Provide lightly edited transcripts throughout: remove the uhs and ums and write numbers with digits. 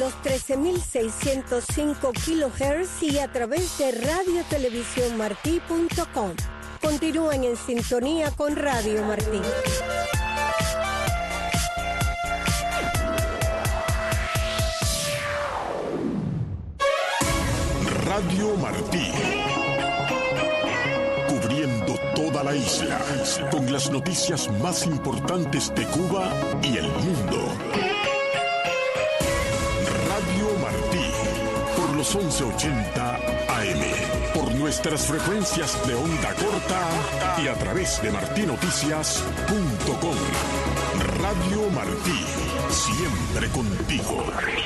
los 13.605 kHz y a través de radiotelevisiónmartí.com. Continúen en sintonía con Radio Martí. Radio Martí. Cubriendo toda la isla con las noticias más importantes de Cuba y el mundo. Radio Martí, por los 1180 AM, por nuestras frecuencias de onda corta y a través de martinoticias.com. Radio Martí, siempre contigo.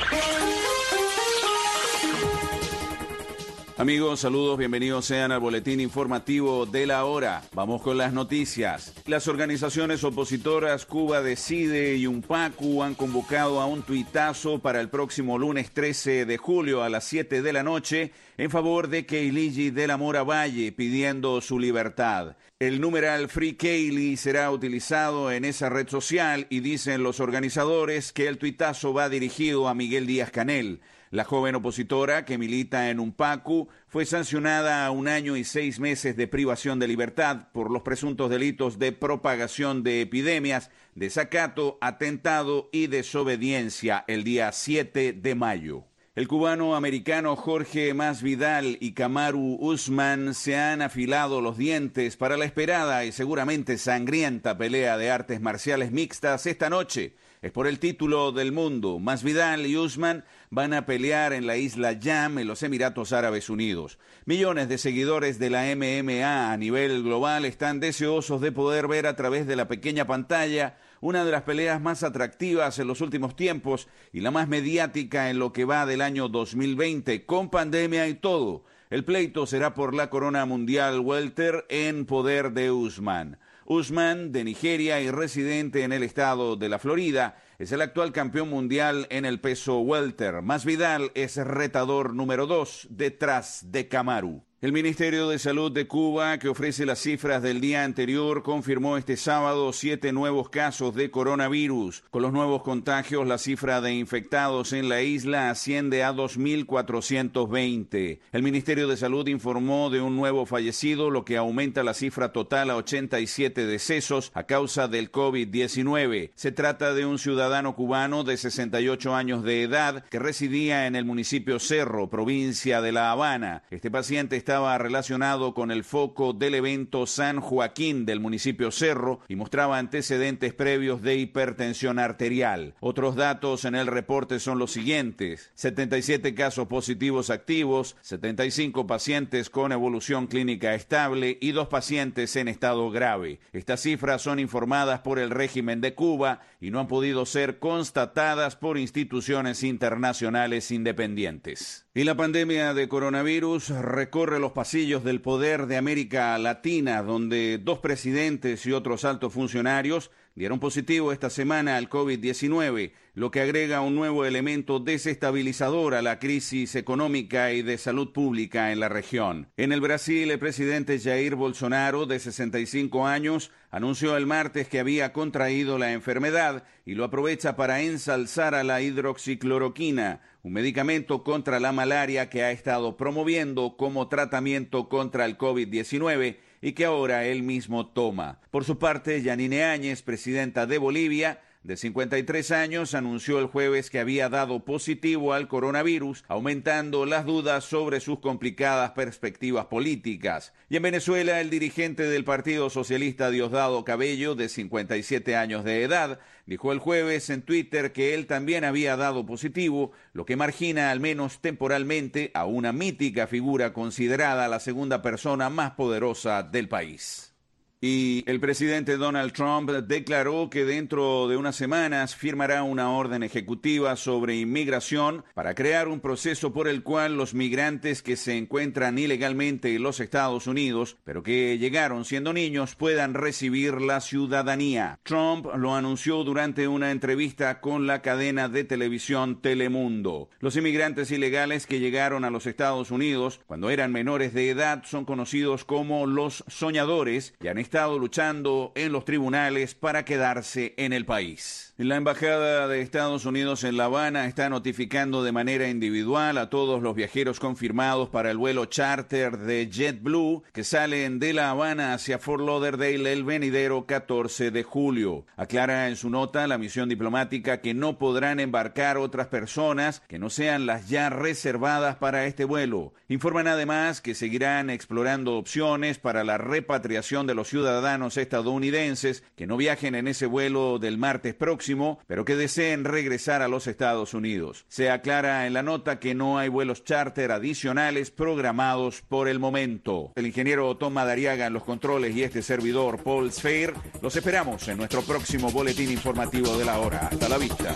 Amigos, saludos, bienvenidos sean al boletín informativo de la hora. Vamos con las noticias. Las organizaciones opositoras Cuba Decide y UNPACU han convocado a un tuitazo para el próximo lunes 13 de julio a las 7 de la noche en favor de Keiligi de la Mora Valle, pidiendo su libertad. El numeral Free Keili será utilizado en esa red social y dicen los organizadores que el tuitazo va dirigido a Miguel Díaz-Canel. La joven opositora, que milita en UNPACU, fue sancionada a 1 año y 6 meses de privación de libertad por los presuntos delitos de propagación de epidemias, desacato, atentado y desobediencia el día 7 de mayo. El cubano-americano Jorge Masvidal y Kamaru Usman se han afilado los dientes para la esperada y seguramente sangrienta pelea de artes marciales mixtas esta noche. Es por el título del mundo. Masvidal y Usman van a pelear en la isla Yam, en los Emiratos Árabes Unidos. Millones de seguidores de la MMA a nivel global están deseosos de poder ver a través de la pequeña pantalla una de las peleas más atractivas en los últimos tiempos y la más mediática en lo que va del año 2020, con pandemia y todo. El pleito será por la corona mundial welter en poder de Usman. Usman, de Nigeria y residente en el estado de la Florida, es el actual campeón mundial en el peso welter. Masvidal es retador número 2 detrás de Kamaru. El Ministerio de Salud de Cuba, que ofrece las cifras del día anterior, confirmó este sábado 7 nuevos casos de coronavirus. Con los nuevos contagios, la cifra de infectados en la isla asciende a 2.420. El Ministerio de Salud informó de un nuevo fallecido, lo que aumenta la cifra total a 87 decesos a causa del COVID-19. Se trata de un ciudadano cubano de 68 años de edad que residía en el municipio Cerro, provincia de La Habana. Este paciente estaba relacionado con el foco del evento San Joaquín del municipio Cerro y mostraba antecedentes previos de hipertensión arterial. Otros datos en el reporte son los siguientes: 77 casos positivos activos, 75 pacientes con evolución clínica estable y 2 pacientes en estado grave. Estas cifras son informadas por el régimen de Cuba y no han podido ser constatadas por instituciones internacionales independientes. Y la pandemia de coronavirus recorre los pasillos del poder de América Latina, donde 2 presidentes y otros altos funcionarios dieron positivo esta semana al COVID-19, lo que agrega un nuevo elemento desestabilizador a la crisis económica y de salud pública en la región. En el Brasil, el presidente Jair Bolsonaro, de 65 años, anunció el martes que había contraído la enfermedad y lo aprovecha para ensalzar a la hidroxicloroquina, un medicamento contra la malaria que ha estado promoviendo como tratamiento contra el COVID-19 y que ahora él mismo toma. Por su parte, Yanine Áñez, presidenta de Bolivia, de 53 años, anunció el jueves que había dado positivo al coronavirus, aumentando las dudas sobre sus complicadas perspectivas políticas. Y en Venezuela, el dirigente del Partido Socialista Diosdado Cabello, de 57 años de edad, dijo el jueves en Twitter que él también había dado positivo, lo que margina al menos temporalmente a una mítica figura considerada la segunda persona más poderosa del país. Y el presidente Donald Trump declaró que dentro de unas semanas firmará una orden ejecutiva sobre inmigración para crear un proceso por el cual los migrantes que se encuentran ilegalmente en los Estados Unidos, pero que llegaron siendo niños, puedan recibir la ciudadanía. Trump lo anunció durante una entrevista con la cadena de televisión Telemundo. Los inmigrantes ilegales que llegaron a los Estados Unidos cuando eran menores de edad son conocidos como los soñadores y han estado luchando en los tribunales para quedarse en el país. La Embajada de Estados Unidos en La Habana está notificando de manera individual a todos los viajeros confirmados para el vuelo charter de JetBlue que salen de La Habana hacia Fort Lauderdale el venidero 14 de julio. Aclara en su nota la misión diplomática que no podrán embarcar otras personas que no sean las ya reservadas para este vuelo. Informan además que seguirán explorando opciones para la repatriación de los ciudadanos estadounidenses que no viajen en ese vuelo del martes próximo, pero que deseen regresar a los Estados Unidos. Se aclara en la nota que no hay vuelos charter adicionales programados por el momento. El ingeniero Tom Madariaga en los controles y este servidor Paul Sfeir, los esperamos en nuestro próximo boletín informativo de la hora. Hasta la vista.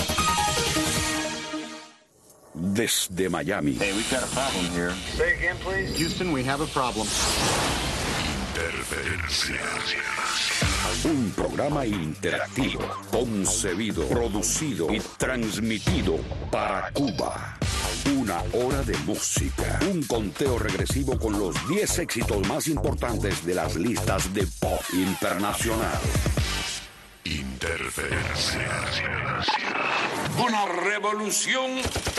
Desde Miami. Hey, we've got a problem here. Say again, please. Houston, we have a problem. Interferencia. Un programa interactivo, concebido, producido y transmitido para Cuba. Una hora de música. Un conteo regresivo con los 10 éxitos más importantes de las listas de pop internacional. Interferencia. Una revolución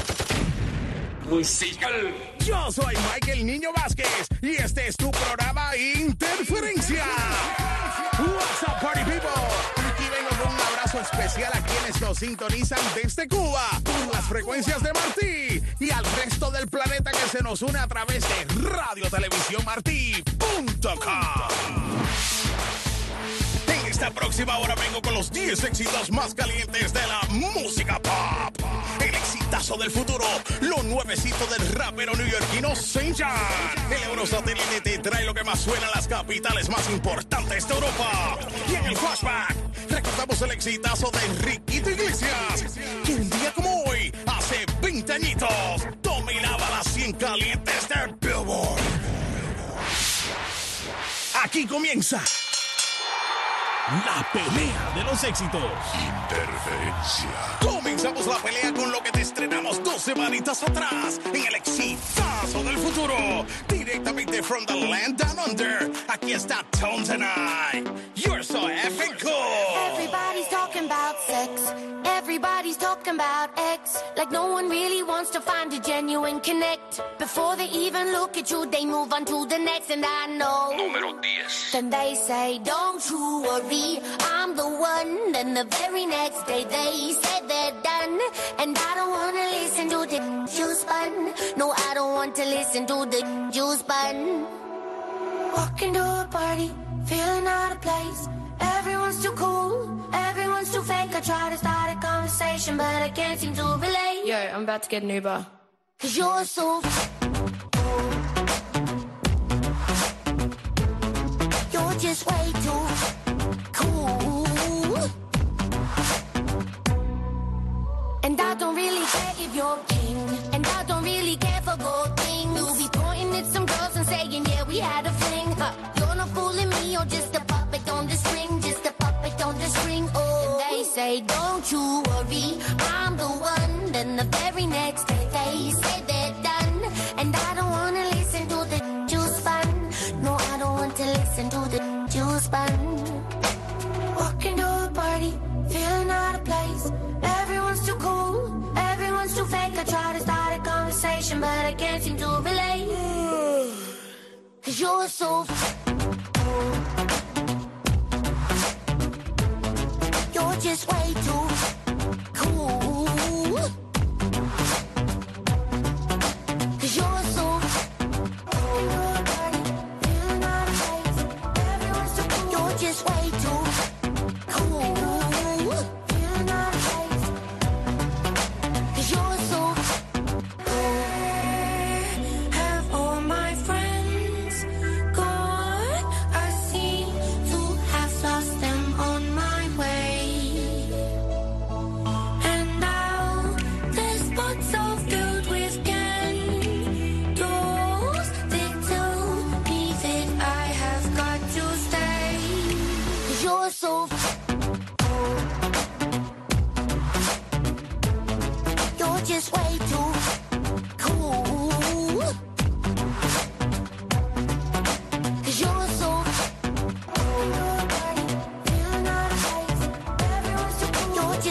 musical. Yo soy Michael Niño Vázquez y este es tu programa Interferencia. What's up, party people? Aquí vengo con un abrazo especial a quienes nos sintonizan desde Cuba por las frecuencias de Martí y al resto del planeta que se nos une a través de radiotelevisiónmartí.com. En esta próxima hora vengo con los 10 éxitos más calientes de la música pop. El exitazo del futuro, lo nuevecito del rapero neoyorquino Saint John. El Eurosatélite te trae lo que más suena en las capitales más importantes de Europa. Y en el flashback, recordamos el exitazo de Enriquito Iglesias, que un día como hoy, hace 20 añitos, dominaba las 100 calientes del Billboard. Aquí comienza la pelea de los éxitos. Interferencia. Comenzamos la pelea con lo que te estrenamos 2 semanitas atrás en el exitazo del futuro. Directamente from the land down under. Aquí está Tones and I. You're so effing cool. Everybody's talking about sex. Everybody's talking about X. Like no one really wants to find a genuine connect. Before they even look at you, they move on to the next. And I know. Número 10. Then they say, don't you worry, I'm the one. Then the very next day they said they're done. And I don't wanna listen to the juice button. No, I don't want to listen to the juice button. Walking to a party, feeling out of place. Everyone's too cool, everyone's too fake. I try to start a conversation, but I can't seem to relate. Yo, I'm about to get an Uber. 'Cause you're so cool. You're just way too cool. And I don't really care if you're king. And I don't really care for gold things. You'll be pointing at some girls and saying, yeah, we had a fling. You're not fooling me, you're just a puppet on the string. Just a puppet on the string, oh. And they say, don't you worry, I'm the one. Then the very next day they say they're done. And I don't wanna listen to the juice button. No, I don't want to listen to the juice button. Walking to a party, feeling out of place. Everyone's too cool, everyone's too fake. I try to start a conversation, but I can't seem to relate. 'Cause you're so cool. You're just way too cool. 'Cause you're so cool. You're just way too cool. 'Cause you're so Have all my friends gone? I seem to have lost them on my way. And now the spots are filled with candles. They tell me that I have got to stay. 'Cause you're so you're just way too cool. 'Cause you're so you're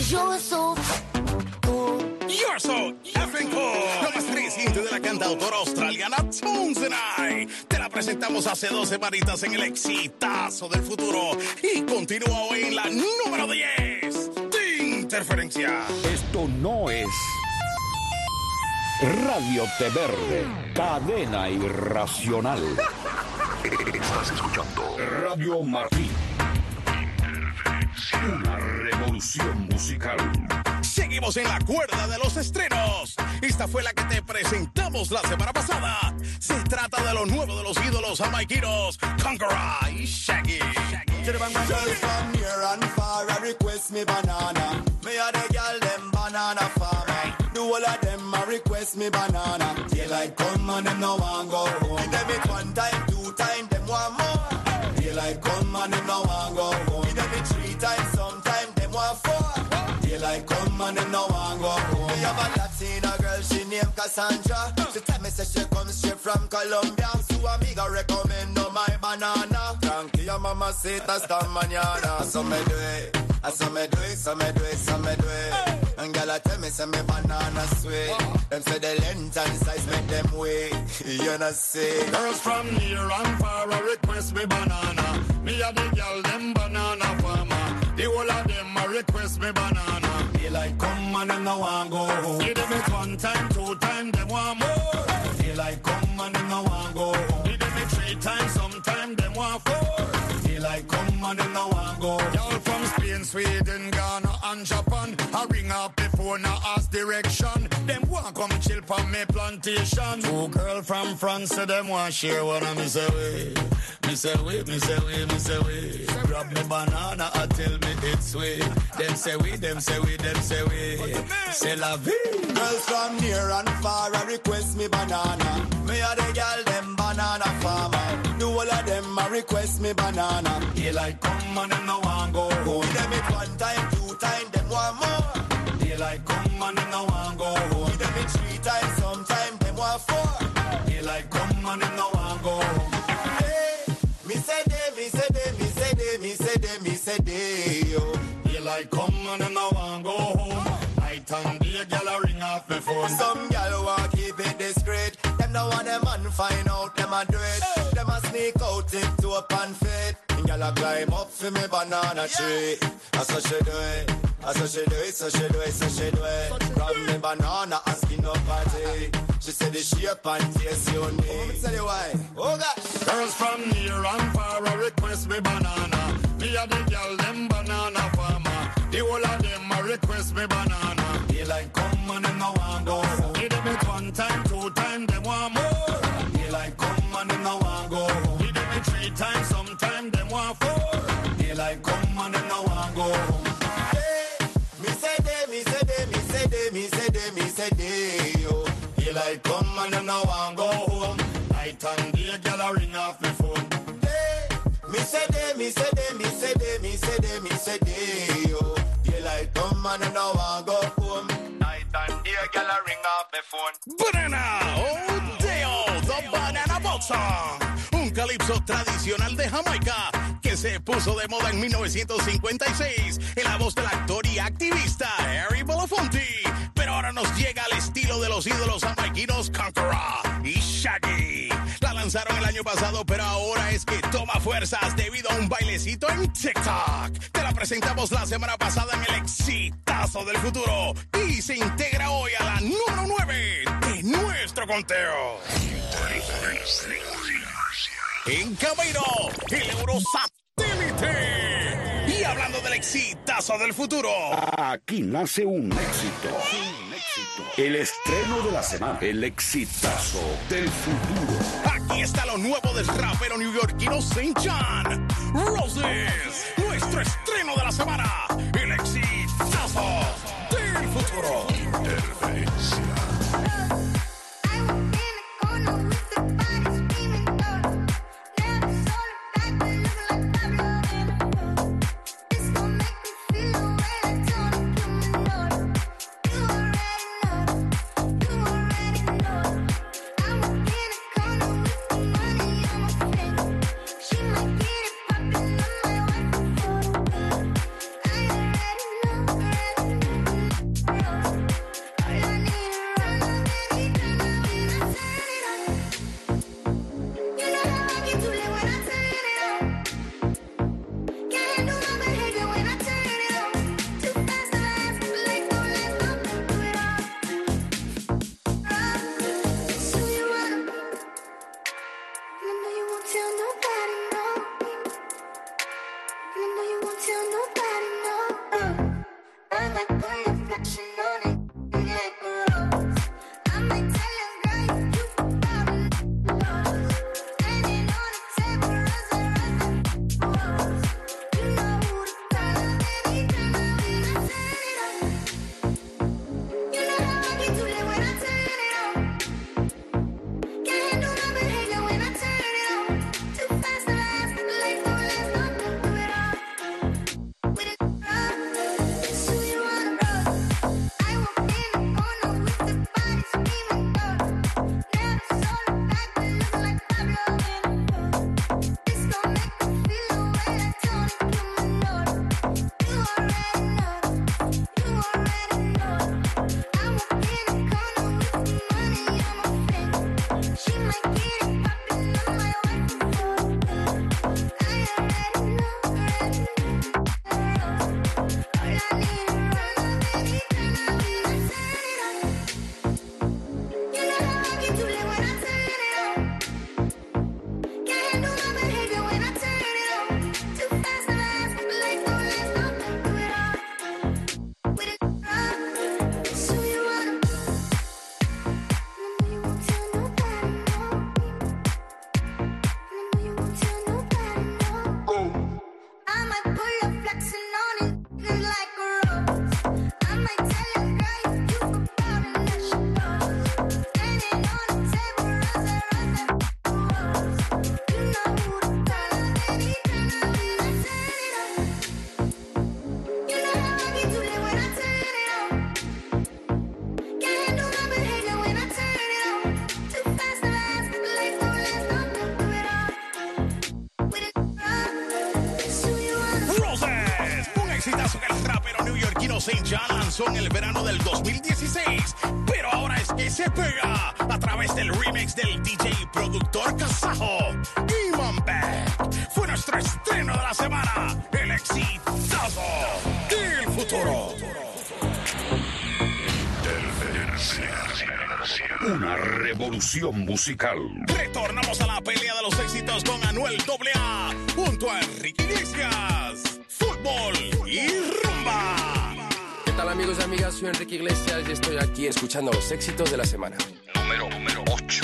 you're so cool. You're so effing cool. Lo más reciente de la cantautora australiana Tones and I. Te la presentamos hace 2 semanitas en el exitazo del futuro. Y continúa hoy en la número 10 de Interferencia. Esto no es Radio Té Verde, cadena irracional. Estás escuchando Radio Martín. Una revolución musical. Seguimos en la cuerda de los estrenos. Esta fue la que te presentamos la semana pasada. Se trata de lo nuevo de los ídolos jamaiquinos, Conqueror y Shaggy. From near and far, I request me banana. Me a the girl them banana farmer. Do all of them a request me banana. Daylight come and them no want go home. Give them it 1 time, 2 time, them want more. Daylight come and them no want go home. Give them it 3 times, sometime them want 4. Daylight come and them no want go home. Me have a Latina girl, she named Cassandra. She tell me say she comes straight from Colombia. So amiga recommend no my banana. Tranquilla mamacita esta mañana. So me do it, so me do it, so me do it, so me do it. And girl I tell me say me banana sweet. Them say the length and size make them wait. You know see. Girls from near and far a request me banana. Me a the girl them banana farmer. The whole of them a request me banana. Daylight come and them no want go home. Give them it 1 time, 2 time, them want more. Daylight come and them no want go home. Give them it 3 times, sometime them want 4. Daylight come and them no want go home. Y'all from Spain, Sweden, Ghana and Japan. I ring up before now ask direction. Them want come chill from me plantation. 2 girl from France, so them want share one of me say way. Me say way, me say way, me say way. Grab me banana and tell me it's sweet. Them say we, them say we, them say we. C'est la vie. Girls from near and far a request me banana. Me a the girl them banana farmer. Do all of them a request me banana. Daylight come and them no want go home. Give them it 1 time, 2 time, them want more. Daylight come and them no want go home. Give them it 3 times, sometime them want 4. Daylight come and them no want go home. Hey, me say they, me say they, me say they, me say they, me say they, yo. Daylight come and them no want go home. Night and day, girl a ring off me phone. Some girl want keep it discreet. Them no want them man find out them a do it. Them a sneak out it to up and fit. And girl a climb up for me banana tree. That's how she do it. That's how she do it. So she do it. So she do it. Grab me banana and skin up party. She said the shape and taste you need. Let me tell you why. Oh gosh. Girls from near and far a request me banana. Me a the girl them banana farmer. The whole of them a request me banana. Daylight come and them no want go home. Give them it 1 time, 2 time, them want more. Daylight come and them no want go home. Give them it 3 times, sometime them want 4. Daylight come and them no want go home. Hey, me say they, me say they, me say they, me say they, me say they, yo. Daylight come and them no want go home. Night and day, girl a ring off me phone. Hey, me say they, me say they, me say they, me say they, me say they, yo. Daylight come and them no want go home. Night and day, girl a ring off me phone. Banana, oh Deo, the Banana Boat Song. Un calipso tradicional de Jamaica que se puso de moda en 1956 en la voz del actor y activista Harry Belafonte. Pero ahora nos llega al estilo de los ídolos jamaiquinos Conqueror y Shaggy. La lanzaron el año pasado, pero ahora es que toma fuerzas debido a un bailecito en TikTok. Te la presentamos la semana pasada en el exitazo del futuro y se integra hoy a la número 9 de nuestro conteo. En camino, el Eurosatélite. Y hablando del exitazo del futuro. Aquí nace un éxito. El estreno de la semana. El exitazo del futuro. Aquí está lo nuevo del rapero neoyorquino St. John. Roses. Nuestro estreno de la semana. El exitazo del futuro. Interferencia. St. John lanzó en el verano del 2016, pero ahora es que se pega a través del remix del DJ y productor kazajo Iman Beck. Fue nuestro estreno de la semana, el exitazo del futuro. Una revolución musical. Retornamos a la pelea de los éxitos con Anuel AA junto a Enrique Iglesias. Fútbol y rumba. ¿Qué tal, amigos y amigas? Soy Enrique Iglesias y estoy aquí escuchando los éxitos de la semana. Número 8.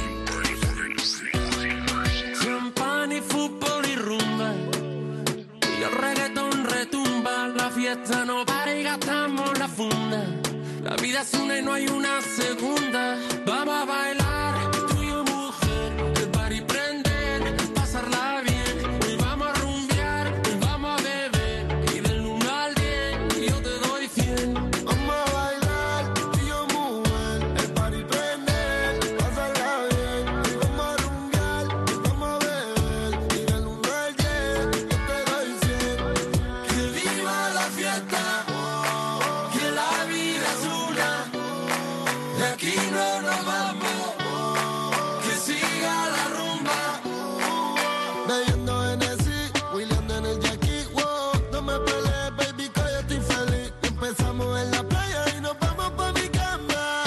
Champán y fútbol y rumba. Y el reggaetón retumba. La fiesta no para y gastamos la funda. La vida es una y no hay una segunda. Vamos a bailar, tú y yo, mujer. El party prender, pasarla bien. Y vamos a rumbear, y vamos a beber. Y del 1 al 10, yo te doy 100. Vamos a bailar, tú y yo, mujer. El party prender, pasarla bien. Y vamos a rumbear, y vamos a beber. Y del 1 al 10, yo te doy 100. Que viva la fiesta, que la vida es una. De aquí no nos vamos, que siga la rumba. Bebiendo Hennessy, William en el Jackie, wow. No me pelees, baby, que yo estoy feliz. Empezamos en la playa y nos vamos pa' mi cama.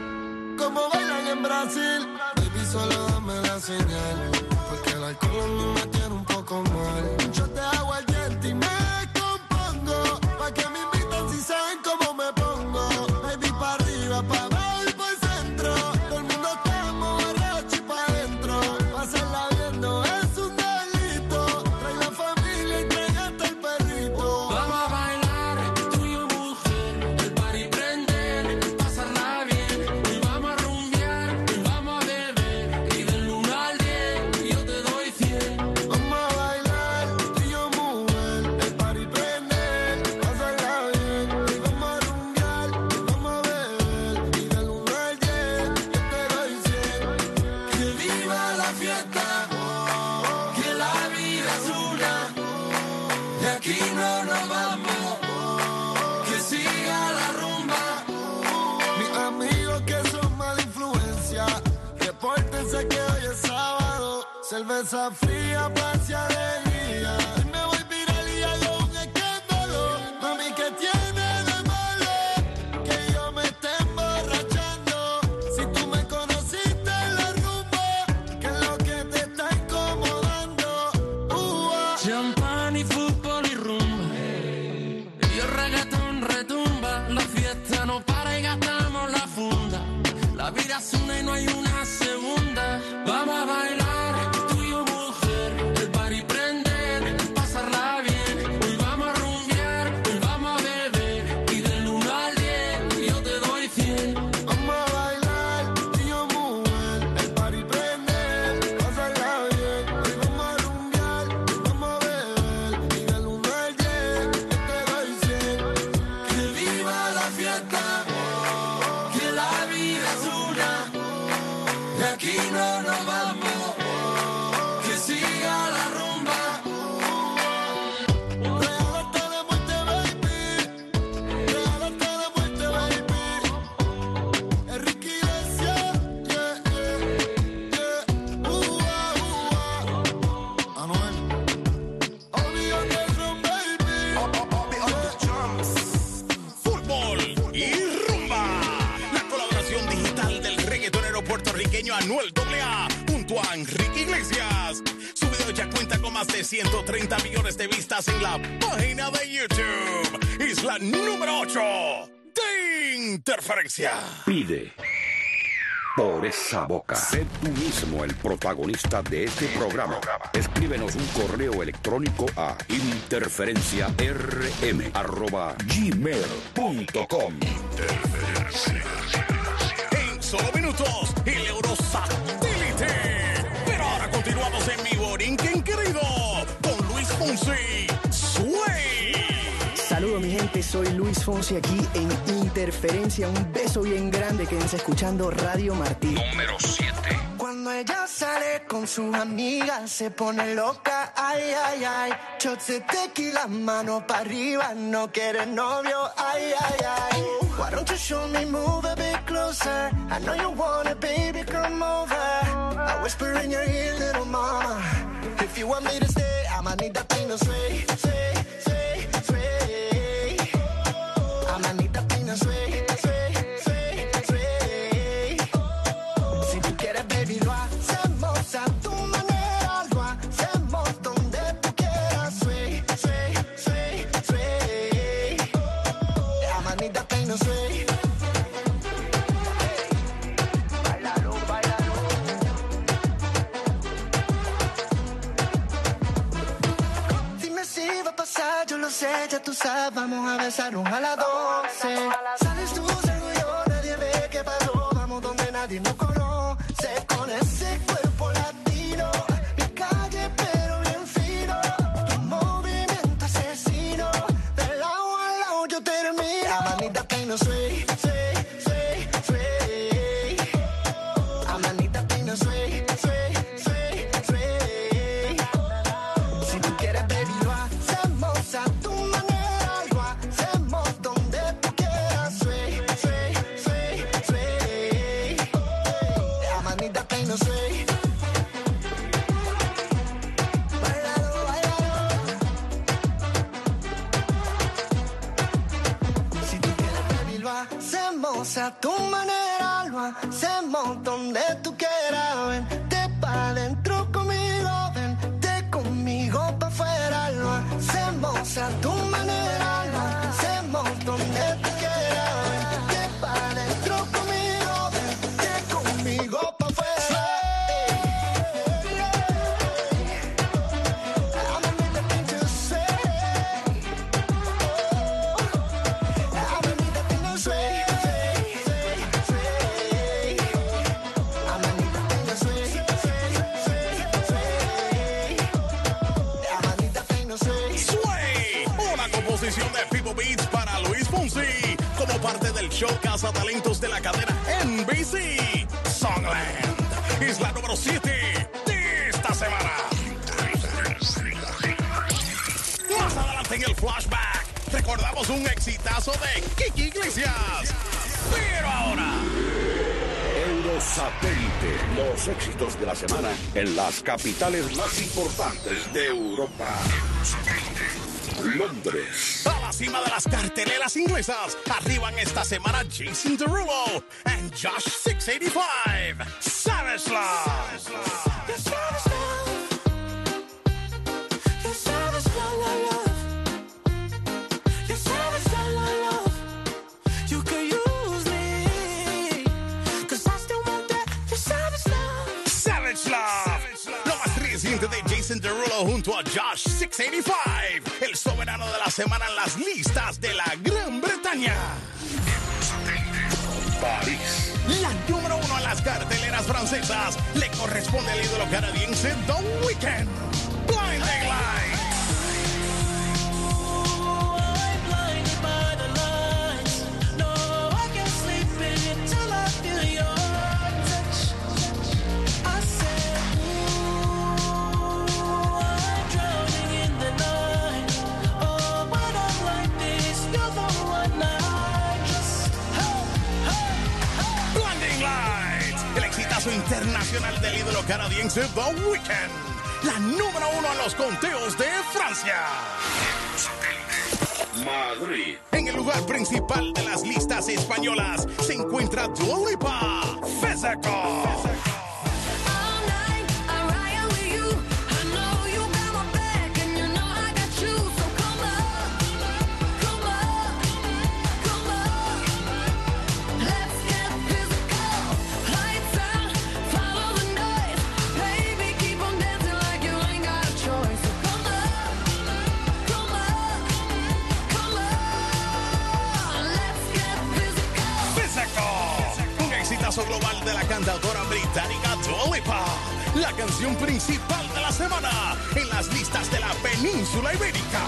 Como bailan en Brasil, baby, solo dame la señal. Porque el alcohol a mí me tiene un poco mal. Yo te hago el diente y me compongo. Pa' que me invitan si saben cómo me pongo. Baby, pa' arriba, pa' abajo y por el centro. Todo el mundo estamos borracho y pa' adentro. Pasarla viendo es un delito. Trae la familia y trae hasta el perrito. Vamos a bailar, tú y yo, mujer. El party prender, pasarla bien. Y vamos a rumbear, y vamos a beber. Y del 1 al 10, yo te doy 100. Vamos a bailar, tú y yo, mujer. El party prender, pasarla bien. Y vamos a rumbear, y vamos a beber. Y del 1 al 10, yo te doy 100. Que viva la fiesta, que la vida es una. De aquí no nos vamos, que siga la rumba. Mis amigos que son mala influencia, repórtense que hoy es sábado. Cerveza fría, paz y alegría. Hoy me voy viral y hago un escándalo. Mami, ¿qué tiene de malo que yo me esté emborrachando? Si tú me conociste en la rumba, ¿qué es lo que te está incomodando? Champán y fútbol y rumba. de 130 millones de vistas en la página de YouTube. Es la número 8 de Interferencia. Pide por esa boca. Sé tú mismo el protagonista de este programa. Escríbenos un correo electrónico a interferenciarm@gmail.com. En solo minutos, el Eurosatélite. Pero ahora continuamos en mi borinquen querido con Luis Fonsi. Sway. Saludos mi gente, soy Luis Fonsi aquí en Interferencia. Un beso bien grande, quédense escuchando Radio Martí. Número 7. Cuando ella sale con sus amigas se pone loca, ay, ay, ay. Shots de tequila, mano para arriba, no quiere novio, ay, ay, ay. Why don't you show me, move a bit closer? I know you want it, baby, come over. I whisper in your ear, little mama. If you want me to stay, I'ma need that thing to sway, sway, sway, sway. I'ma need that thing to sway, sway, sway, sway. Si tú quieres, baby, lo hacemos a tu manera, lo hacemos donde tú quieras, sway, sway, sway, sway. I'ma need that thing to sway. Bailalo, bailalo. Dime si va a pasar, yo lo sé, ya tú sabes, vamos a besarnos a las 12. Sales tú, salgo yo, nadie ve qué pasó, vamos donde nadie nos conoce, con ese cuerpo latino, mi calle pero bien fino, tu movimiento asesino, de lado a lado yo termino. I'ma need that thing to sway, sway, sway, sway. I'ma need that thing to sway, sway, sway, sway. Si tú quieres, baby, lo hacemos a tu manera, lo hacemos donde tú quieras, sway, sway, sway, sway. I'ma need that thing to sway. Bailalo, bailalo. Si tú quieres, baby, lo hacemos a tu manera, lo hacemos donde tú quieras, vente pa' dentro conmigo, vente conmigo pa' afuera, lo hacemos a tu manera, lo hacemos donde tú quieras, vente pa' dentro conmigo, vente conmigo pa' afuera. I'ma need that thing to sway. I'ma need that thing to sway, sway, sway, sway. I'ma need that thing to sway, sway, sway, sway. I'ma need that thing to sway. Sway, una composición de People Beats para Luis Fonsi, como parte del show Casa Talentos de la cadena NBC. Songland es la número 7 de esta semana. Más adelante en el flashback, recordamos un exitazo de Kiki Iglesias. Pero ahora, Eurosatélite. Los éxitos de la semana en las capitales más importantes de Europa. Londres. a la cima de las carteleras inglesas, arriban esta semana Jason Derulo and Josh 685. Savage Love. De Jason Derulo junto a Josh 685, el soberano de la semana en las listas de la Gran Bretaña. París. La número 1 en las carteleras francesas le corresponde al ídolo canadiense The Weeknd. Blinding Lights. Internacional del ídolo canadiense The Weeknd, la número 1 en los conteos de Francia. Madrid. En el lugar principal de las listas españolas se encuentra Dua Lipa, Physical. exitazo global de la cantautora británica Dua Lipa. La canción principal de la semana en las listas de la península ibérica.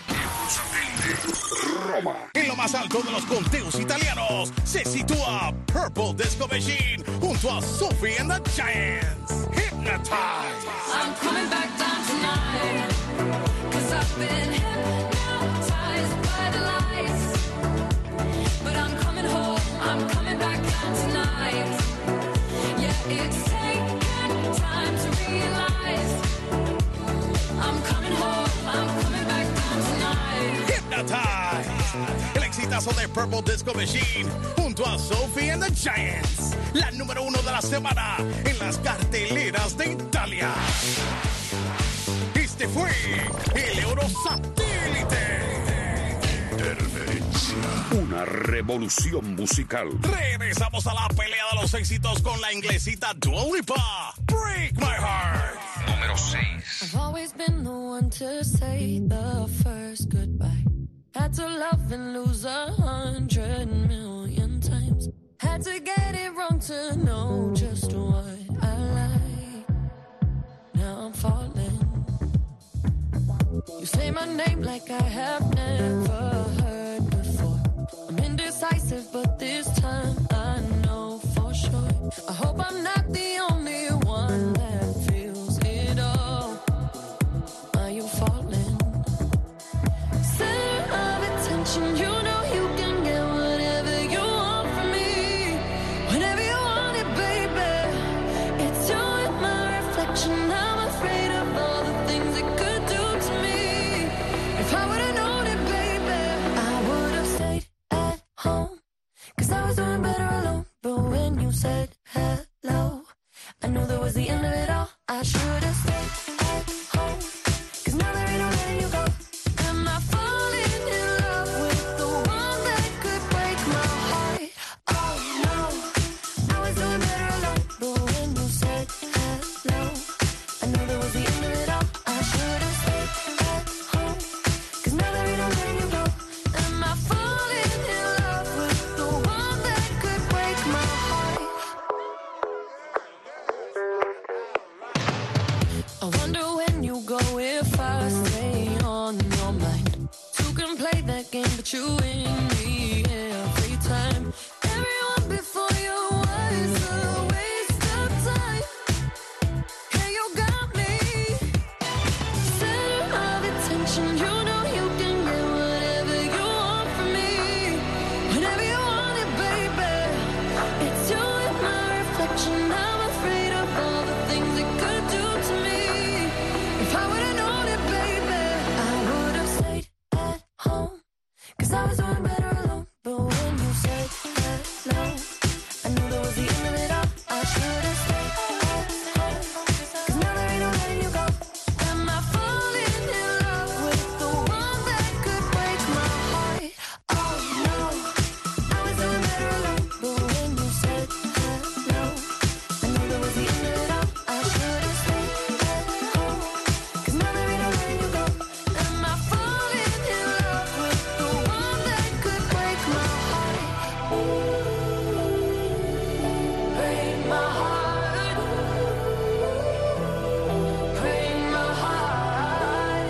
Roma. En lo más alto de los conteos italianos se sitúa Purple Disco Machine junto a Sophie and the Giants. Hypnotize. I'm coming back down tonight, 'cause I've been hypnotized by the lights. But I'm coming home, I'm coming back down tonight. Yeah, it's taken time to realize. I'm coming home, I'm coming back down tonight. Hypnotize. El exitazo de Purple Disco Machine junto a Sophie and the Giants. La número 1 de la semana en las carteleras de Italia. Este fue el Eurosatélite. Una revolución musical. Regresamos a la pelea de los éxitos con la inglesita Dua Lipa. Break My Heart. Número 6. I've always been the one to say the first goodbye. Had to love and lose 100 million times. Had to get it wrong to know just what I like. Now I'm falling. You say my name like I have never heard before. I'm indecisive, but this time I know for sure. I hope I'm not the only one that feels it all. Are you falling? Center of attention, you know you can get whatever you want from me. Whenever you want it, baby. It's you and my reflection. I'm afraid of all the things it could do to me. If I would've known it, baby, I would've stayed at home. 'Cause I was doing better alone. But when you said hello, I knew that was the end of it all. I should've stayed at home. 'Cause now there ain't no letting you go. Am I falling in love with the one that could break my heart? Oh no, I was doing better alone. But when you said hello, I knew that was the end of it all. I should've stayed at home. 'Cause now there ain't no letting you go. Am I falling in love with the one that could break my heart? I wonder when you go if I stay on your mind. Two can play that game, but you win me every time. Everyone before you was a waste of time. Hey, you got me. Center of attention, you know you can get whatever you want from me. Whenever you want it, baby. It's you and my reflection. I'm afraid of all the things it could do to me. If I would've known it, baby, I would've stayed at home. 'Cause I was doing better alone. But when you said hello, I knew that was the end of it all. I should've stayed at home. 'Cause now there ain't no letting you go. Am I falling in love with the one that could break my heart? Oh no, I was doing better alone. But when you said hello, I knew that was the end of it all. I should've stayed at home. 'Cause now there ain't no letting you go. Am I falling in love with the one that could break my heart? Break my heart. Break my heart.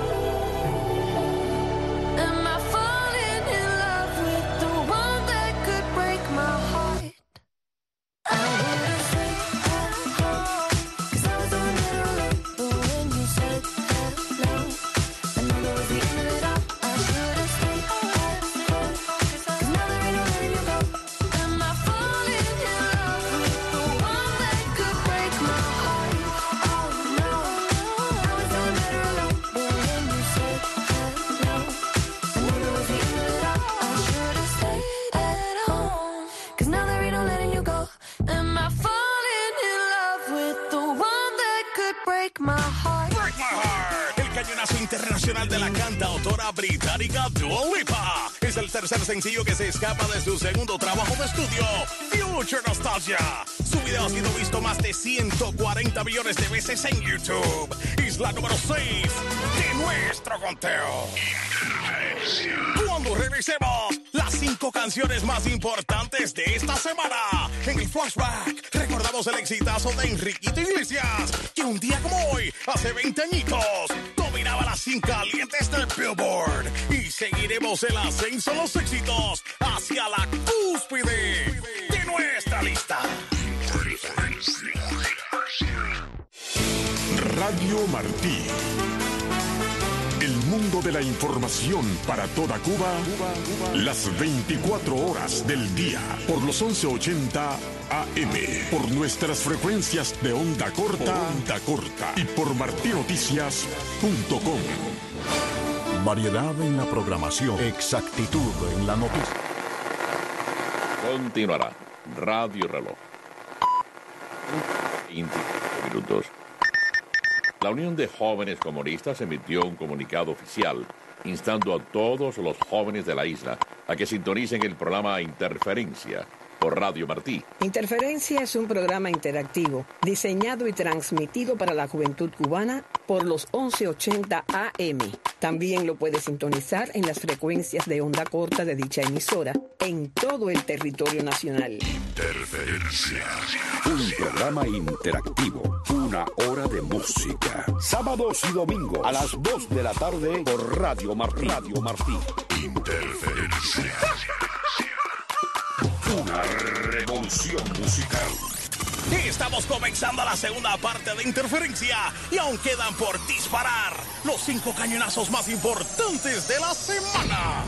Am I falling in love with the one that could break my heart? I would've stayed at home. 'Cause I was doing better alone. But when you said hello, I knew that was the end of it all. I should've stayed at home. 'Cause now there ain't no letting you go. Am I falling in love with the one that could break my heart? Oh no, I was doing better alone. But when you said hello, I knew that was the end of it all. I should've stayed at home. 'Cause now there ain't no letting you go. Am I falling in love with the one that could break my heart? Break My Heart. El cañonazo internacional de la cantautora británica Dua Lipa. Es el tercer sencillo que se escapa de su segundo trabajo de estudio, Future Nostalgia. Su video ha sido visto más de 140 millones de veces en YouTube. Es la número 6 de nuestro conteo. Cuando regresemos, las 5 5 canciones más importantes de esta semana. En el flashback recordamos el exitazo de Enriquito Iglesias, que un día como hoy, hace 20 añitos, dominaba las 100 calientes del Billboard. Y seguiremos el ascenso de los éxitos hacia la cúspide de nuestra lista. Radio Martí. El mundo de la información para toda Cuba, las 24 horas del día, por los 1180 AM, por nuestras frecuencias de onda corta y por martinoticias.com. Variedad en la programación, exactitud en la noticia. Continuará Radio Reloj. 25 minutos. La Unión de Jóvenes Comunistas emitió un comunicado oficial instando a todos los jóvenes de la isla a que sintonicen el programa Interferencia por Radio Martí. Interferencia es un programa interactivo diseñado y transmitido para la juventud cubana por los 1180 AM. También lo puede sintonizar en las frecuencias de onda corta de dicha emisora en todo el territorio nacional. Interferencia. Un programa interactivo. Una hora de música. Sábados y domingos a las 2 de la tarde por Radio Martí. Radio Martí. Interferencia. Una revolución musical. Estamos comenzando la segunda parte de Interferencia y aún quedan por disparar los 5 cañonazos más importantes de la semana.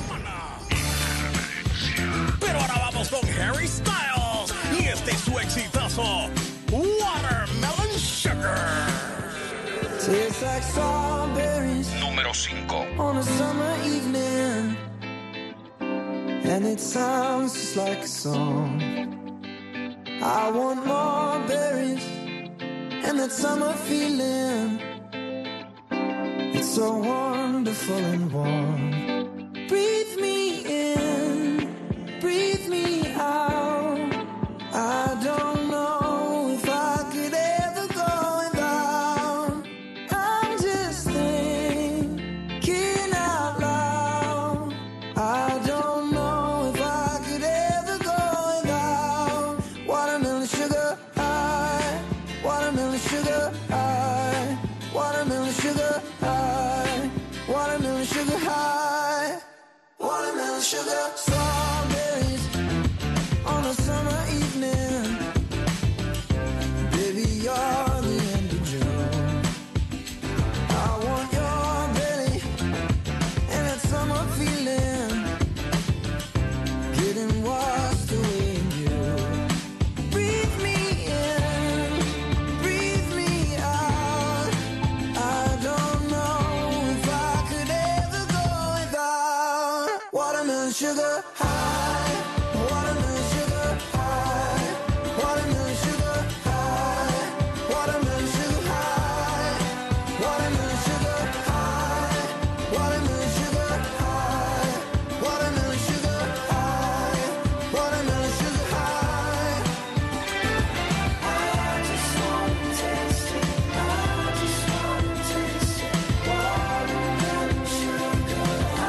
Pero ahora vamos con Harry Styles y este es su exitazo, Watermelon Sugar. Tastes like strawberries. Número 5. On a summer evening, and it sounds just like a song. I want more berries and that summer feeling. It's so wonderful and warm. Breathe me in, breathe me out. I don't know if I could ever go without. I'm just thinking out loud. I don't know if I could ever go without watermelon sugar high, watermelon sugar high, watermelon sugar high, watermelon sugar high, watermelon sugar. Strawberries on a summer evening, baby, you're the end of June. I want your belly and that summer feeling, getting washed away in you. Breathe me in, breathe me out. I don't know if I could ever go without watermelon sugar high, watermelon sugar high, watermelon sugar high, watermelon sugar high, watermelon sugar high, watermelon sugar high, watermelon sugar high, watermelon sugar high. I just wanna taste it, I just wanna taste it, watermelon sugar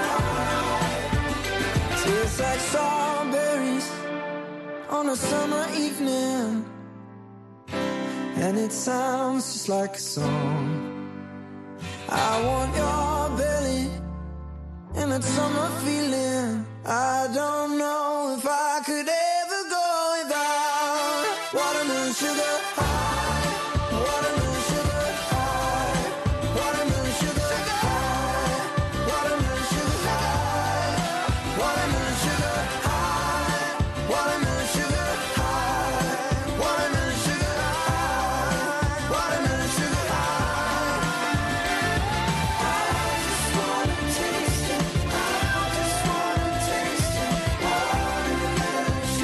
high. Tastes like strawberries on a summer evening, and it sounds just like a song. I want your belly and that summer feeling. I don't know if I could ever go without watermelon sugar high, watermelon sugar high, watermelon sugar high, watermelon sugar high, watermelon sugar high, watermelon sugar high, watermelon sugar high, watermelon sugar high. I just wanna taste it, I just wanna taste it, watermelon sugar.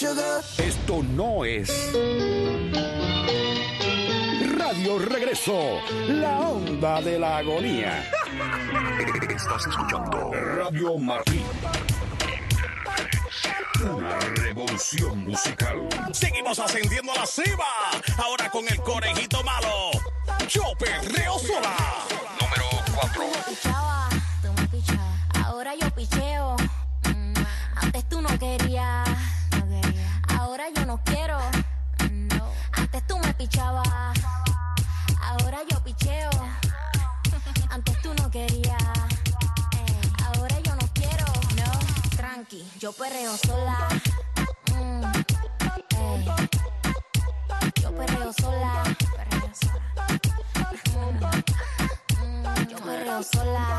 sugar. Esto no es Radio Regreso, la onda de la agonía. Estás escuchando Radio Martín. Una revolución musical. Seguimos ascendiendo a la cima. Ahora con el conejito malo. Yo perreo sola. Número 4. Tú me pichabas, ahora yo picheo. Antes tú no querías, ahora yo no quiero. Antes tú me pichabas, ahora yo picheo. Antes tú no querías, ahora yo no quiero. No, tranqui, yo perreo sola. Yo perreo sola. Yo perreo sola.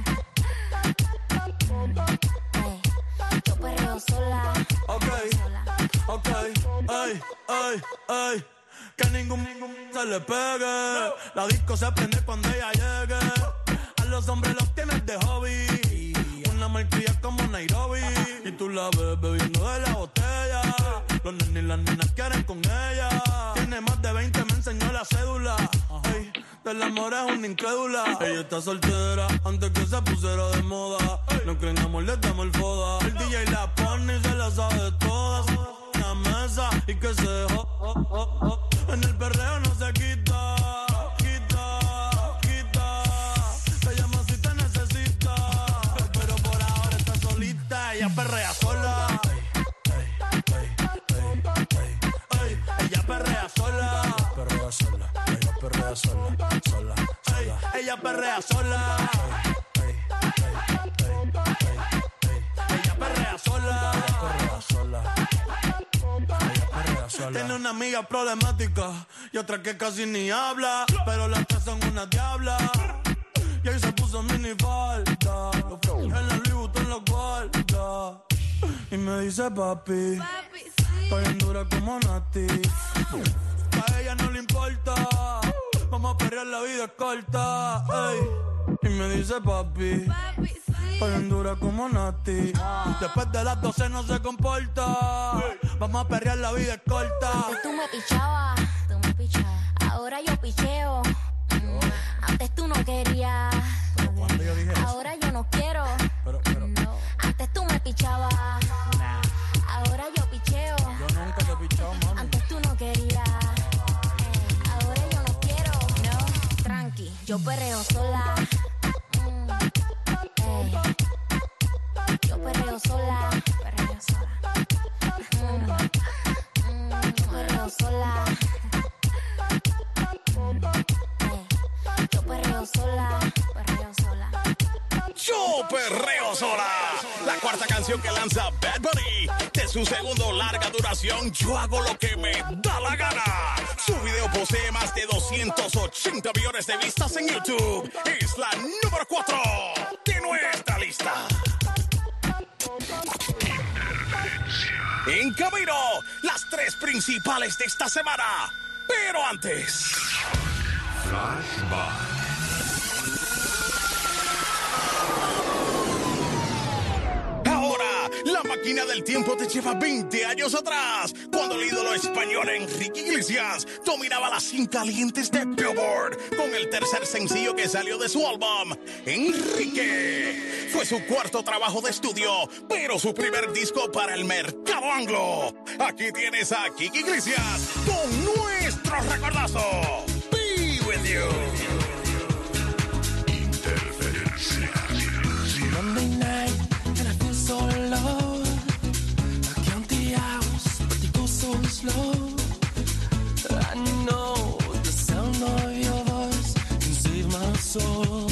Yo perreo sola. Ok, ay, que ningún se le pegue. La disco se prende cuando ella llegue. A los hombres los tienes de hobby. Una malcria como Nairobi. Y tú la ves bebiendo de la botella. Los nenes y las nenas quieren con ella. Tiene más de 20, me enseñó la cédula. Ey, del amor es una incrédula. Ella está soltera antes que se pusiera de moda. No creen amor, le damos el foda. El DJ la pone y se la sabe todas. Una mesa y que se dejó. En el perreo no se quita. Te llama si te necesita. Pero por ahora está solita. Ella perrea sola. Ella perrea sola. Ella perrea sola. Ella perrea sola. Tiene una amiga problemática y otra que casi ni habla, pero las tres son una diabla. Y ahí se puso mini falta, en la Louis Vuitton los guarda. Y me dice papi, estoy en dura como Nati. A ella no le importa, vamos a perrear, la vida es corta. Ey. Y me dice papi, estoy en dura como Nati. Después de las 12 no se comporta. Vamos a perrear, la vida es corta. Antes tú me pichabas, ahora yo picheo. Antes tú no querías, ahora yo no quiero. Antes tú me pichabas, ahora yo picheo. Yo nunca te he pichado, mami. Antes tú no querías, ahora yo no quiero. No, tranqui, yo perreo sola. Yo perreo sola. Yo perreo sola. Yo perreo sola. Yo perreo sola. La cuarta canción que lanza Bad Bunny. De su segundo larga duración, Yo hago lo que me da la gana. Su video posee más de 280 millones de vistas en YouTube. Es la número 4 de nuestra lista. En camino, las 3 principales de esta semana. Pero antes... Flashback. Ahora, la máquina del tiempo te lleva 20 años atrás, cuando el ídolo español Enrique Iglesias dominaba las 100 calientes de Billboard con el tercer sencillo que salió de su álbum, Enrique. Fue su cuarto trabajo de estudio, pero su primer disco para el mercado anglo. Aquí tienes a Kiki Iglesias con nuestro recordazo, Be With You. Monday night and I feel so low. I count the hours, but they go so slow. I know the sound of your voice can save my soul.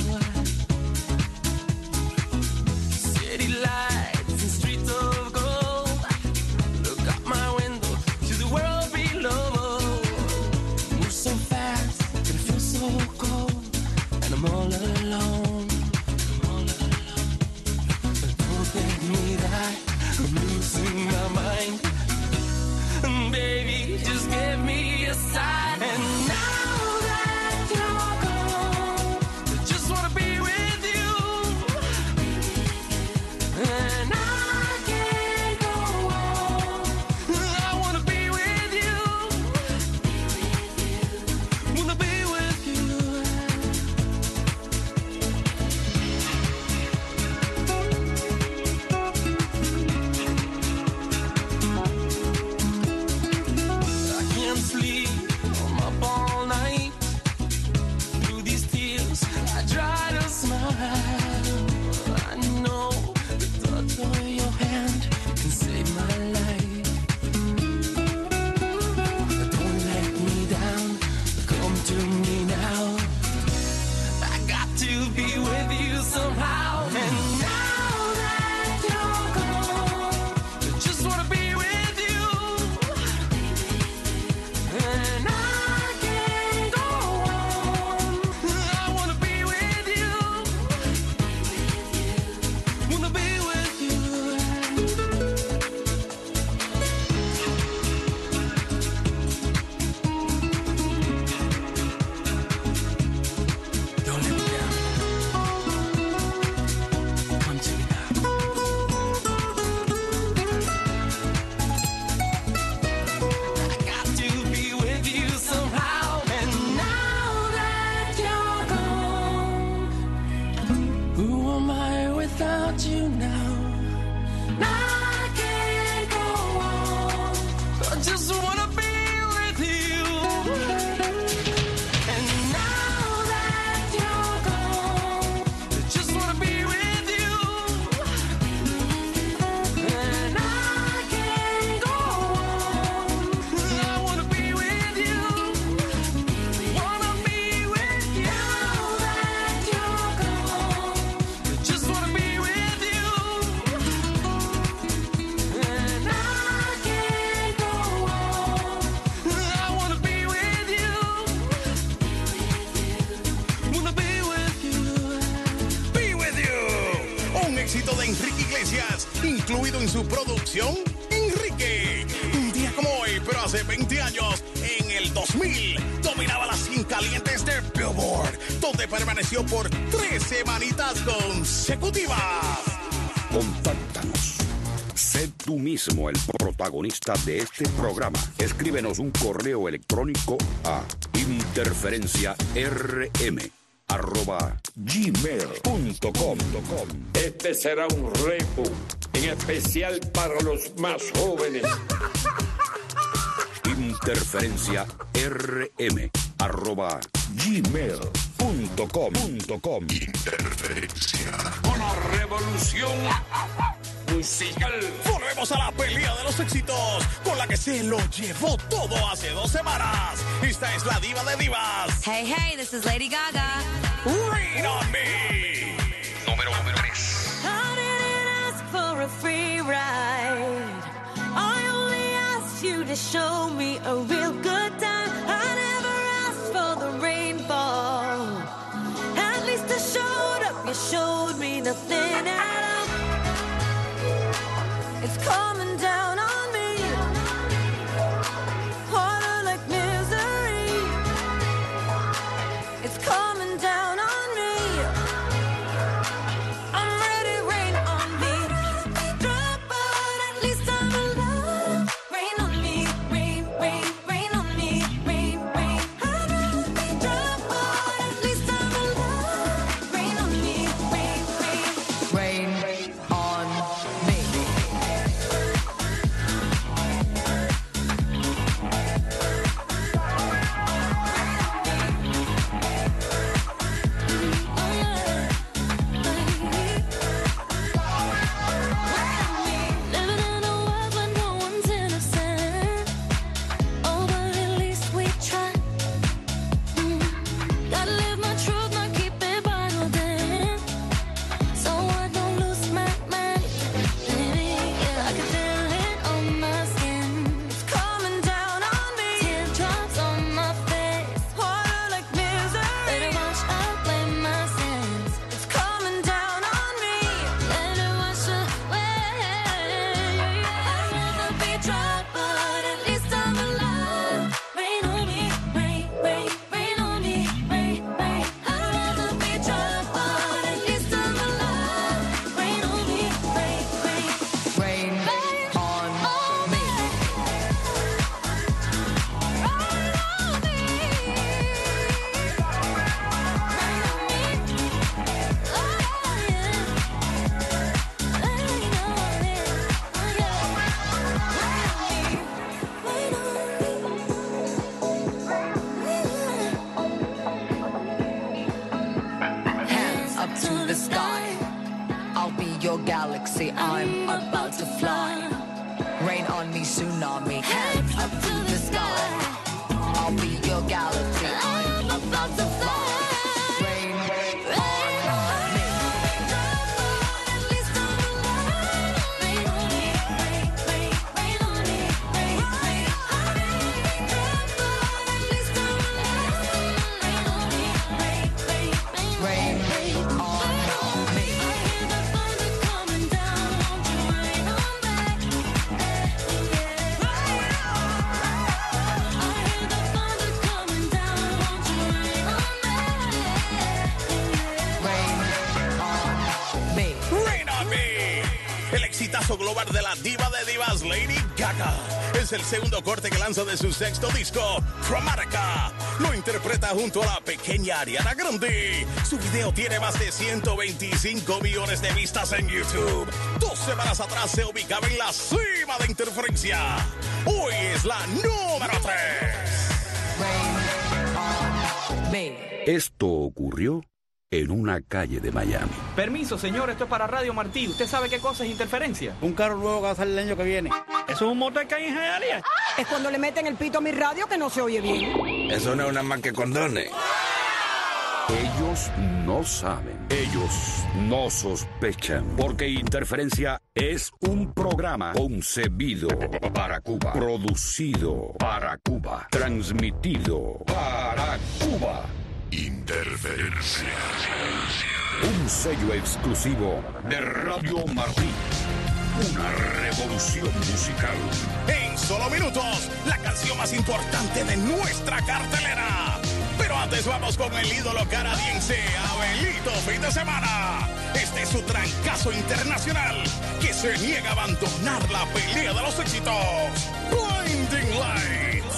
City lights and streets of gold. Look out my window to the world below. Move so fast, but it feels so cold. with you somehow. And now that you're gone, I just wanna be with you. And I can't go on. I wanna be with you. Wanna be with you. Don't let me down. Come to me now. I got to be with you somehow. And now that you're gone, who am I without you now? I can't go on. I just wanna be with you. And now that you're gone, I just wanna be with you. And I can't go on. I wanna be with you. Wanna be with you. Now that you're gone, I just wanna be with you. And I can't go on. I wanna be with you. Wanna be with you. Be With You, un éxito de Enrique Iglesias, incluido en su producción, Enrique. Un día como hoy, pero hace 20 años, en el 2000, dominaba las 100 calientes de Billboard, donde permaneció por 3 semanitas consecutivas. Contáctanos. Sé tú mismo el protagonista de este programa. Escríbenos un correo electrónico a interferenciarm@gmail.com. Este será un repo en especial para los más jóvenes. interferenciarm@gmail.com. Interferencia. Una revolución musical. Volvemos a la pelea de los éxitos, con la que se lo llevó todo hace 2 semanas. Esta es la diva de divas. Hey, hey, this is Lady Gaga. Rain on Me. Número 3. I didn't ask for a free ride. I only asked you to show me a real good time. I never asked for the rainfall. At least I showed up. You showed me nothing at all. It's coming down on me. Harder like misery. It's coming down on me. I'm ready, rain on me. Drop, but at least I'm alive. Rain on me, rain, rain, rain on me, rain, rain. I'd rather be drop, but at least I'm alive. Rain on me, rain, rain. Rain on me. Living in a world where no one's innocent. Oh, but at least we try. Gotta live my truth, not keep it bottled in. So I don't lose my mind. Yeah, I can feel it on my skin. It's coming down on me. Teardrops on my face. Harder like misery. Better watch out, blame my sins. It's coming down on me. Better watch away. I'd rather be dry, but at least I'm alive. Rain on me, rain, rain, rain on me, rain, rain. I'd rather be dry, but at least I'm alive. Rain on me, rain, rain. Rain on me. Hands up to the sky. I'll be your galaxy. I'm about to fly. Rain on me, tsunami. Hands up to the sky. I'll be your galaxy. I'm about to fly. Rain on me. el exitazo global de la diva de divas Lady Gaga. Es el segundo corte que lanza de su sexto disco, Chromatica. Lo interpreta junto a la pequeña Ariana Grande. Su video tiene más de 125 millones de vistas en YouTube. 2 semanas atrás se ubicaba en la cima de Interferencia. Hoy es la número 3. Esto ocurrió en una calle de Miami. Permiso, señor, esto es para Radio Martí. ¿Usted sabe qué cosa es interferencia? Un carro nuevo que va a salir el año que viene. ¿Eso es un motor que hay en Hialeah? Es cuando le meten el pito a mi radio que no se oye bien. Eso no es una más que condones. Ellos no saben. Ellos no sospechan. Porque Interferencia es un programa concebido para Cuba. Producido para Cuba. Transmitido para Cuba. Interferencia. Un sello exclusivo de Radio Martí. Una revolución musical. En solo minutos, la canción más importante de nuestra cartelera. Pero antes vamos con el ídolo canadiense, Abelito Fin de Semana. Este es su trancazo internacional que se niega a abandonar la pelea de los éxitos. Blinding Lights.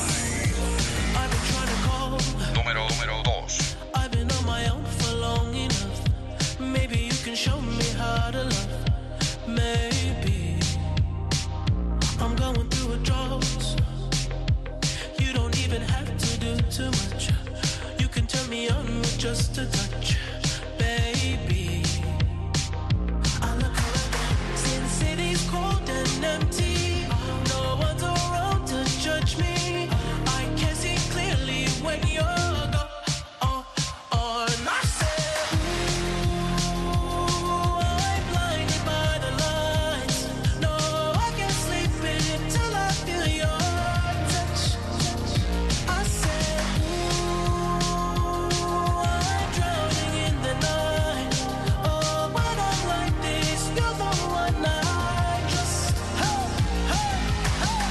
Número 2. I've been on my own for long enough. Maybe you can show me how to love. Maybe I'm going through a drought. You don't even have to do too much. You can turn me on with just a touch, baby. I look around since city's cold and empty. No one's around to judge me. I can see clearly when you're gone. And I said, ooh, I'm blinded by the lights. No, I can't sleep until I feel your touch. I said, ooh, I'm drowning in the night. Oh, when I'm like this, you're the one I just, hey, hey, hey.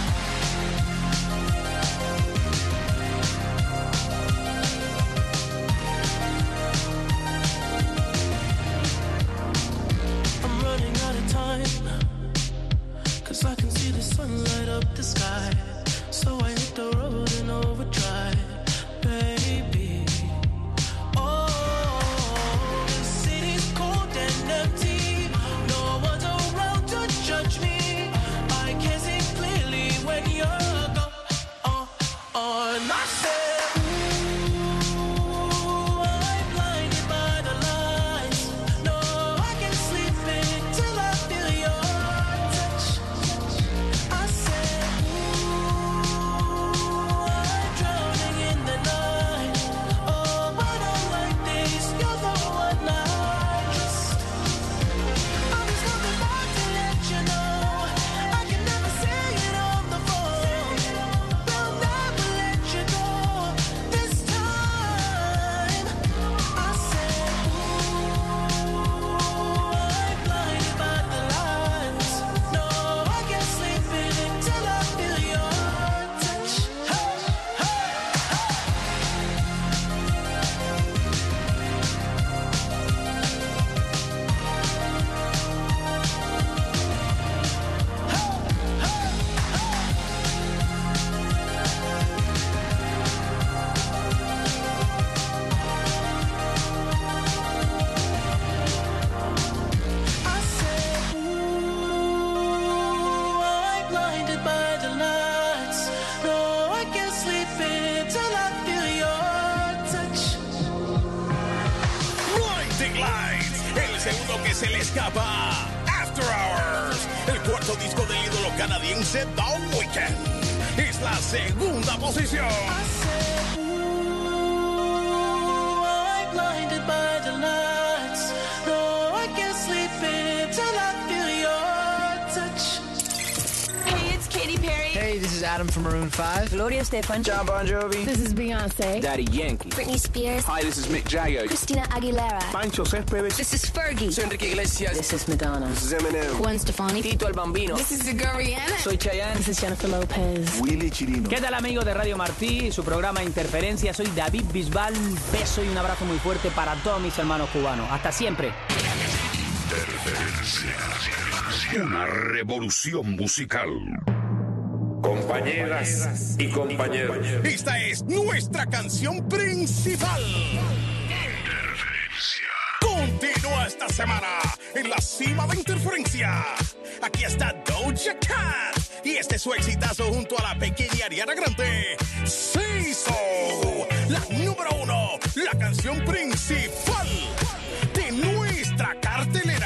I'm running out of time, 'cause I can see the sun light up the sky. So I hit the road in overdrive, baby. Oh, the city's cold and empty. No one's around to judge me. I can see clearly when you're gone. And I said, ooh, I'm blinded by the lights. No, I can't sleep until I feel your touch. I said, ooh, I'm drowning in the night. Oh, when I'm like this, you're the one I just. I'm just coming back to let you know I can never say it on the phone. They'll never let you go this time. I said, ooh, I'm blinded by the lights. No, I can't sleep until I feel your touch. Hey, hey, I said, ooh, I'm blinded by the lights. No, I can't sleep until I feel your touch. Blinding Lights, el segundo que se le escapa. After Hours, el cuarto disco del ídolo canadiense The Weeknd. Es la segunda posición. I'm blinded by the lights. No, I can't sleep until I feel your touch. Hey, it's Katy Perry. Hey, this is Adam from Maroon 5. Gloria Estefan. John Bon Jovi. This is Beyonce. Daddy Yankee. Britney Spears. Hi, this is Mick Jagger. Christina Aguilera. Pancho Céspedes. This is Fergie. Soy Enrique Iglesias. This is Madonna. This is Eminem. Gwen Stefani. Tito el Bambino. This is the girl Rihanna. Soy Chayanne. This is Jennifer Lopez. Willy Chirino. ¿Qué tal, amigos de Radio Martí? Su programa Interferencia. Soy David Bisbal. Un beso y un abrazo muy fuerte para todos mis hermanos cubanos. Hasta siempre. Una revolución musical. Compañeras y compañeros. Esta es nuestra canción principal. Continúa esta semana en la cima de Interferencia. Aquí está Doja Cat y este es su exitazo junto a la pequeña Ariana Grande. Say So, la número 1, la canción principal de nuestra cartelera.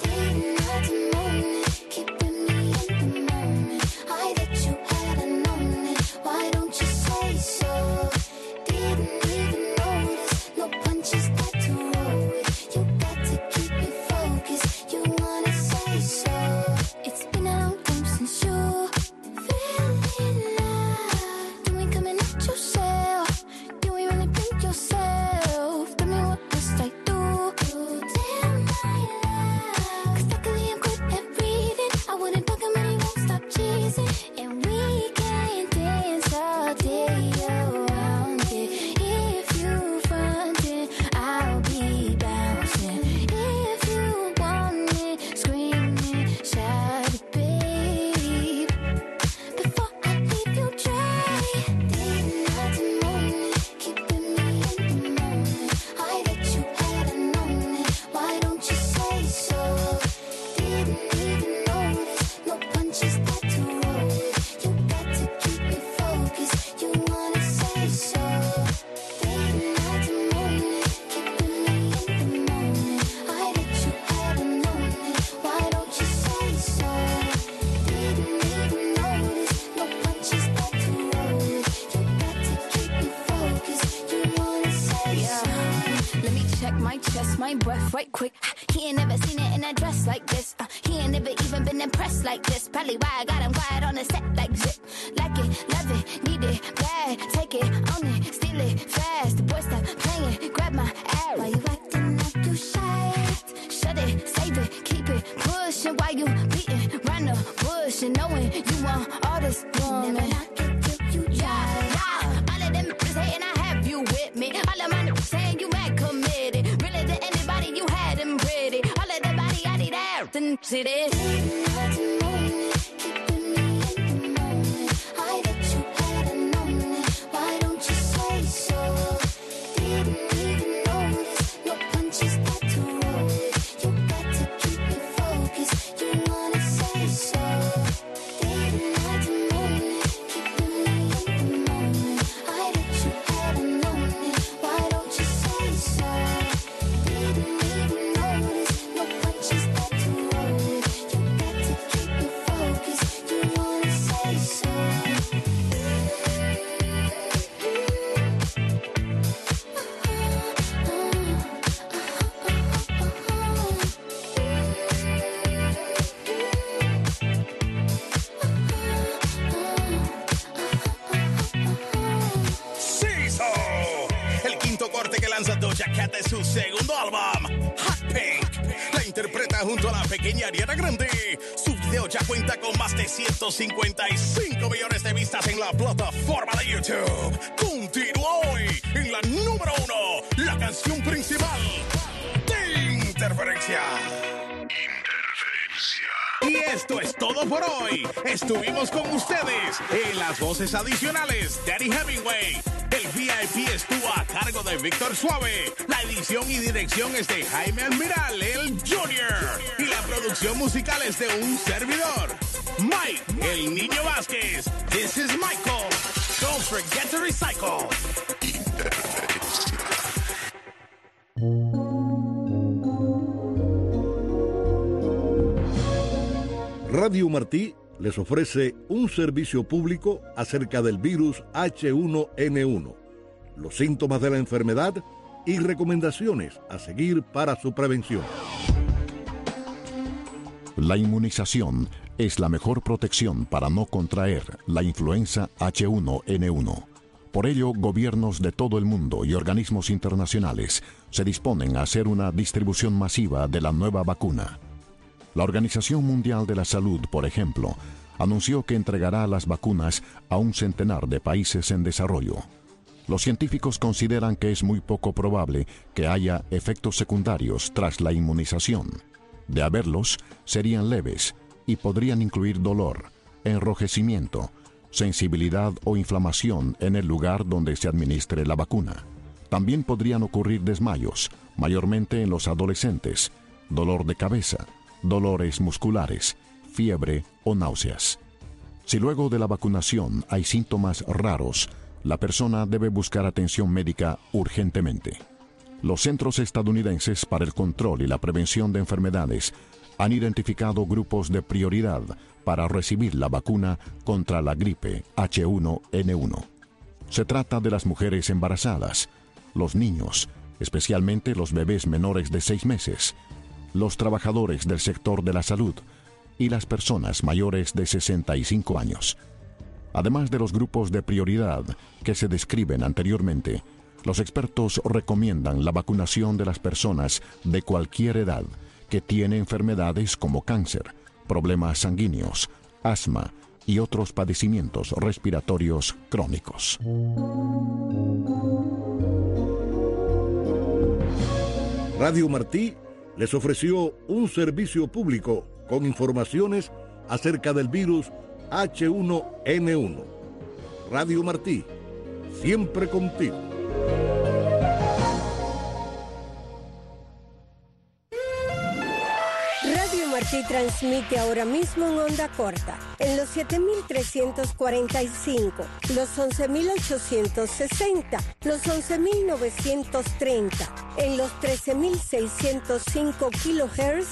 Right quick, he ain't never seen it in a dress like this. He ain't never even been impressed like this. Probably why I got him quiet on the set like zip. Like it, love it, need it, bad. Take it, own it, steal it, fast. The boy stop playing, grab my ass. Why you acting like you shy? Shut it, save it, keep it pushing. Why you beating round the bush and knowing you want all this woman? Never knock it till you try. All of them niggas hating, I have you with me. All of my niggas saying you mad committed. Really to anybody you had them pretty. All of the body I need out and see this. Doja Cat de su segundo álbum, Hot Pink. La interpreta junto a la pequeña Ariana Grande. Su video ya cuenta con más de 155 millones de vistas en la plataforma de YouTube. Continúa hoy en la número 1, la canción principal de Interferencia. Y esto es todo por hoy. Estuvimos con ustedes en las voces adicionales, Daddy Hemingway. El VIP estuvo a cargo de Víctor Suave. La edición y dirección es de Jaime Almiral, el Junior. Y la producción musical es de un servidor, Mike, el Niño Vázquez. This is Michael. Don't forget to recycle. Radio Martí les ofrece un servicio público acerca del virus H1N1, los síntomas de la enfermedad y recomendaciones a seguir para su prevención. La inmunización es la mejor protección para no contraer la influenza H1N1. Por ello, gobiernos de todo el mundo y organismos internacionales se disponen a hacer una distribución masiva de la nueva vacuna. La Organización Mundial de la Salud, por ejemplo, anunció que entregará las vacunas a 100 de países en desarrollo. Los científicos consideran que es muy poco probable que haya efectos secundarios tras la inmunización. De haberlos, serían leves y podrían incluir dolor, enrojecimiento, sensibilidad o inflamación en el lugar donde se administre la vacuna. También podrían ocurrir desmayos, mayormente en los adolescentes, dolor de cabeza, dolores musculares, fiebre o náuseas. Si luego de la vacunación hay síntomas raros, la persona debe buscar atención médica urgentemente. Los Centros Estadounidenses para el Control y la Prevención de Enfermedades han identificado grupos de prioridad para recibir la vacuna contra la gripe H1N1. Se trata de las mujeres embarazadas, los niños, especialmente los bebés menores de 6 meses, los trabajadores del sector de la salud y las personas mayores de 65 años. Además de los grupos de prioridad que se describen anteriormente, los expertos recomiendan la vacunación de las personas de cualquier edad que tiene enfermedades como cáncer, problemas sanguíneos, asma y otros padecimientos respiratorios crónicos. Radio Martí les ofreció un servicio público con informaciones acerca del virus H1N1. Radio Martí, siempre contigo. Radio Martí transmite ahora mismo en onda corta, en los 7.345, los 11.860, los 11.930, en los 13.605 kHz